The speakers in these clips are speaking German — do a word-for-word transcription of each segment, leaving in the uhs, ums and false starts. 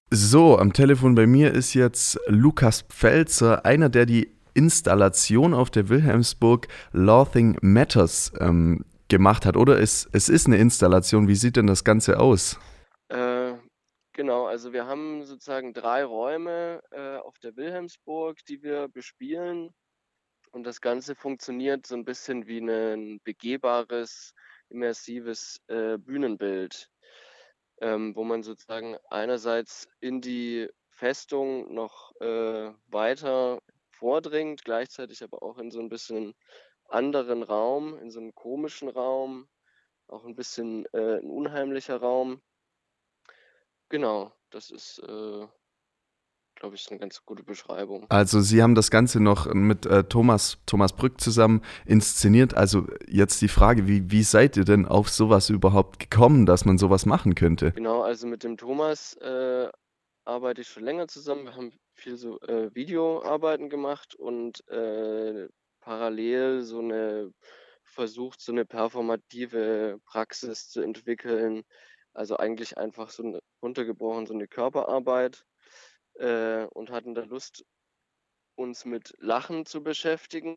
So, am Telefon bei mir ist jetzt Lukas Pfelzer, einer, der die Installation auf der Wilhelmsburg Laughing Matters ähm, gemacht hat. Oder es, es ist eine Installation. Wie sieht denn das Ganze aus? Äh, genau, also wir haben sozusagen drei Räume, äh, auf der Wilhelmsburg, die wir bespielen, und das Ganze funktioniert so ein bisschen wie ein begehbares, immersives, äh, Bühnenbild, ähm, wo man sozusagen einerseits in die Festung noch, äh, weiter vordringt, gleichzeitig aber auch in so ein bisschen anderen Raum, in so 'nem komischen Raum, auch ein bisschen, äh, 'n unheimlicher Raum. Genau, das ist, äh glaube ich, 'ne ganz gute Beschreibung. Also, Sie haben das Ganze noch mit äh, Thomas, Thomas Brück zusammen inszeniert. Also, jetzt die Frage, wie, wie seid ihr denn auf sowas überhaupt gekommen, dass man sowas machen könnte? Genau, also mit dem Thomas, äh, arbeite ich schon länger zusammen. Wir haben viel so, äh, Videoarbeiten gemacht und, äh, parallel so 'ne versucht, so 'ne performative Praxis zu entwickeln. Also eigentlich einfach so 'ne runtergebrochen so 'ne Körperarbeit, äh, und hatten da Lust, uns mit Lachen zu beschäftigen.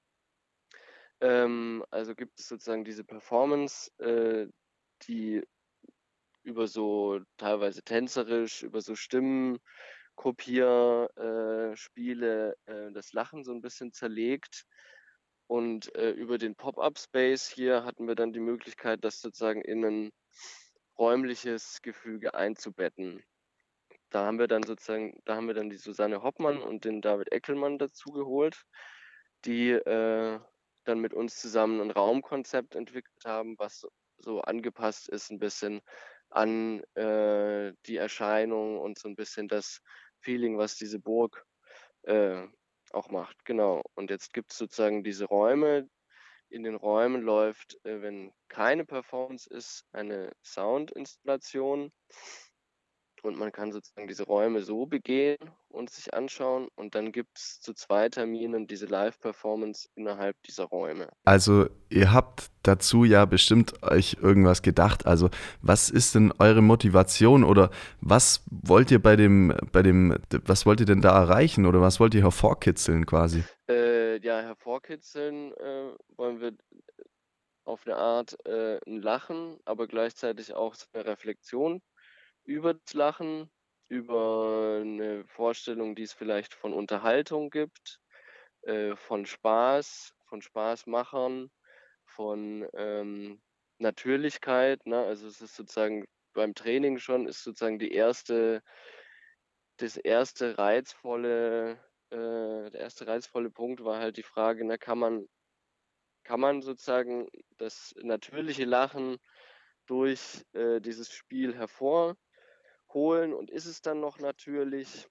Ähm, also gibt es sozusagen diese Performance, äh, die über so teilweise tänzerisch, über so Stimmenkopier äh, Spiele, äh, das Lachen so 'n bisschen zerlegt. Und, äh, über den Pop-up Space hier hatten wir dann die Möglichkeit, das sozusagen in 'nen räumliches Gefüge einzubetten. Da haben wir dann sozusagen da haben wir dann die Susanne Hoppmann und den David Eckelmann dazu geholt, die, äh, dann mit uns zusammen 'n Raumkonzept entwickelt haben, was so so angepasst ist 'n bisschen an, äh, die Erscheinung und so 'n bisschen das Feeling, was diese Burg, äh, auch macht. Genau. Und jetzt gibt's sozusagen diese Räume. In den Räumen läuft, äh, wenn keine Performance ist, eine Soundinstallation. Und man kann sozusagen diese Räume so begehen und sich anschauen, und dann gibt's zu zwei Terminen diese Live-Performance innerhalb dieser Räume. Also, ihr habt dazu ja bestimmt euch irgendwas gedacht. Also, was ist denn eure Motivation oder was wollt ihr bei dem, bei dem, was wollt ihr denn da erreichen oder was wollt ihr hervorkitzeln quasi? Äh, ja, hervorkitzeln, äh, wollen wir auf 'ne Art, äh, 'n Lachen, aber gleichzeitig auch so 'ne Reflexion über das Lachen, über 'ne Vorstellung, die es vielleicht von Unterhaltung gibt, äh, von Spaß, von Spaßmachern, von, ähm, Natürlichkeit, ne? Also, es ist sozusagen beim Training schon ist sozusagen die erste das erste reizvolle äh, der erste reizvolle Punkt war halt die Frage, ne, kann man kann man sozusagen das natürliche Lachen durch, äh, dieses Spiel hervorholen, und ist es dann noch natürlich?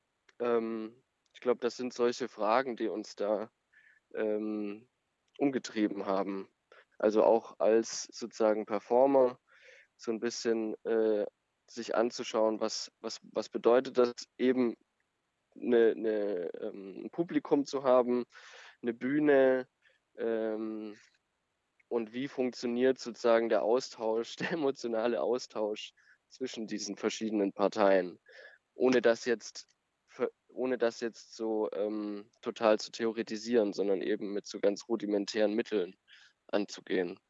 Ähm, Ich glaube, das sind solche Fragen, die uns da, ähm, umgetrieben haben. Also, auch als sozusagen Performer so 'n bisschen, äh, sich anzuschauen, was was was bedeutet das eben, 'ne 'ne ähm, 'n Publikum zu haben, 'ne Bühne, ähm, und wie funktioniert sozusagen der Austausch, der emotionale Austausch zwischen diesen verschiedenen Parteien, ohne das jetzt ver ohne das jetzt so, ähm, total zu theoretisieren, sondern eben mit so ganz rudimentären Mitteln anzugehen.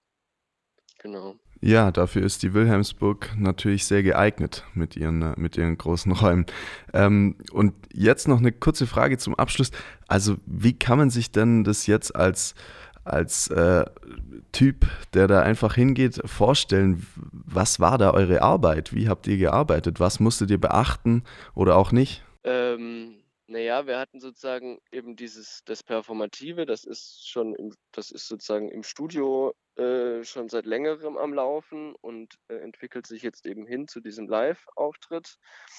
Genau. Ja, dafür ist die Wilhelmsburg natürlich sehr geeignet mit ihren, äh, mit ihren großen Räumen. Ähm, und jetzt noch eine kurze Frage zum Abschluss. Also, wie kann man sich denn das jetzt als, als äh, Typ, der da einfach hingeht, vorstellen? Was war da eure Arbeit? Wie habt ihr gearbeitet? Was musstet ihr beachten oder auch nicht? Ähm, na ja, wir hatten sozusagen eben dieses das Performative, das ist schon im das ist sozusagen im Studio, äh, schon seit Längerem am Laufen und, äh, entwickelt sich jetzt eben hin zu diesem Live-Auftritt.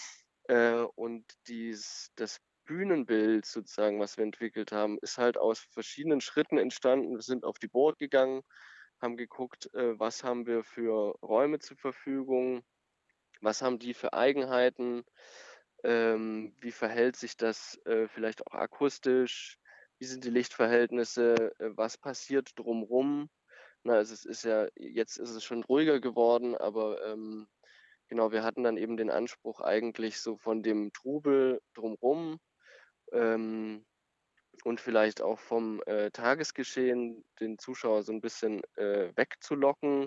Äh, und dies das Bühnenbild sozusagen, was wir entwickelt haben, ist halt aus verschiedenen Schritten entstanden. Wir sind auf die Burg gegangen, haben geguckt, äh, was haben wir für Räume zur Verfügung, was haben die für Eigenheiten? Ähm, wie verhält sich das, äh, vielleicht auch akustisch? Wie sind die Lichtverhältnisse? Äh, was passiert drumrum? Na, also, es ist ja jetzt ist es schon ruhiger geworden, aber, ähm, genau, wir hatten dann eben den Anspruch eigentlich so von dem Trubel drumrum, ähm, und vielleicht auch vom, äh, Tagesgeschehen den Zuschauer so 'n bisschen, äh, wegzulocken,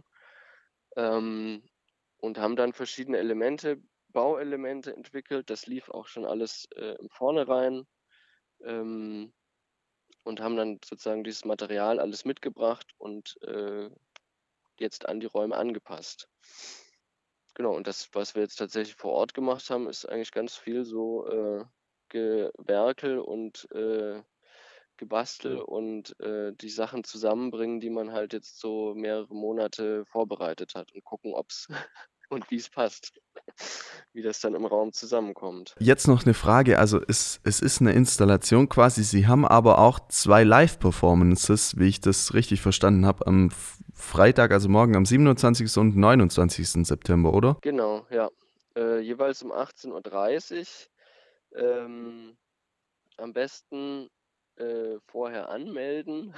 ähm, und haben dann verschiedene Elemente Bauelemente entwickelt. Das lief auch schon alles, äh, im Vornherein, ähm, und haben dann sozusagen dieses Material alles mitgebracht und, äh, jetzt an die Räume angepasst. Genau, und das, was wir jetzt tatsächlich vor Ort gemacht haben, ist eigentlich ganz viel so, äh, Gewerkel und, äh, Gebastel und, äh, die Sachen zusammenbringen, die man halt jetzt so mehrere Monate vorbereitet hat und gucken, ob's und wie's passt, wie das dann im Raum zusammenkommt. Jetzt noch 'ne Frage, also es es ist 'ne Installation quasi, Sie haben aber auch zwei Live-Performances, wie ich das richtig verstanden habe, am F Freitag, also morgen am siebenundzwanzigsten und neunundzwanzigsten September, oder? Genau, ja. Äh, jeweils um achtzehn Uhr dreißig. Ähm, am besten, äh, vorher anmelden.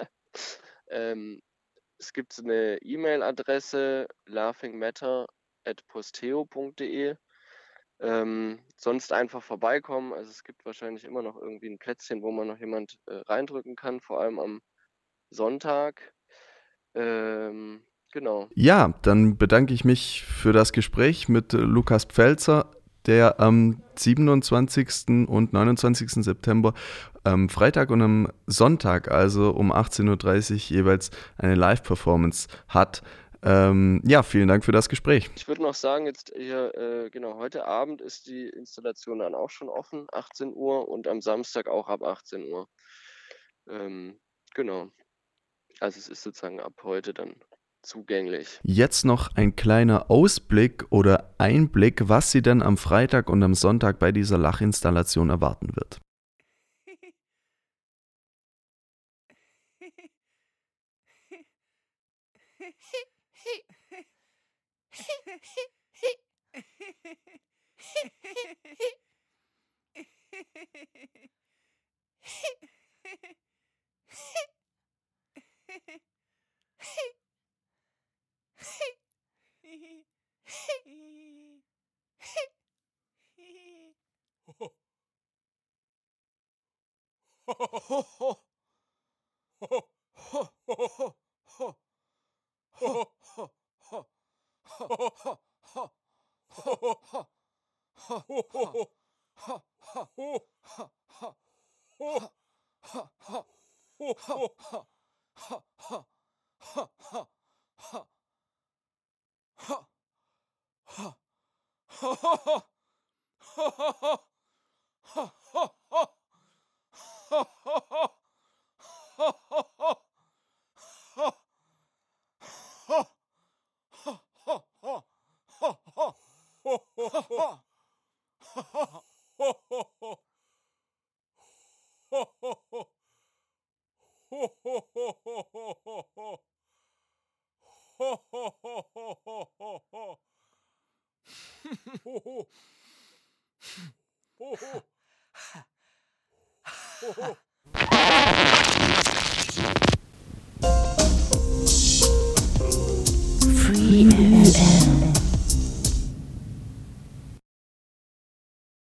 Ähm, es gibt so 'ne E-Mail-Adresse laughingmatter at posteo punkt de. Ähm, sonst einfach vorbeikommen. Also, es gibt wahrscheinlich immer noch irgendwie 'n Plätzchen, wo man noch jemand, äh, reindrücken kann, vor allem am Sonntag. Ähm, genau. Ja, dann bedanke ich mich für das Gespräch mit Lukas Pfälzer, der am siebenundzwanzigsten und neunundzwanzigsten September, ähm, Freitag und am Sonntag, also um achtzehn Uhr dreißig jeweils eine Live-Performance hat. Ähm, ja, vielen Dank für das Gespräch. Ich würde noch sagen, jetzt hier, äh, genau, heute Abend ist die Installation dann auch schon offen, achtzehn Uhr und am Samstag auch ab achtzehn Uhr. Ähm, genau. Also, es ist sozusagen ab heute dann zugänglich. Jetzt noch ein kleiner Ausblick oder Einblick, was Sie denn am Freitag und am Sonntag bei dieser Lachinstallation erwarten wird. Free M M.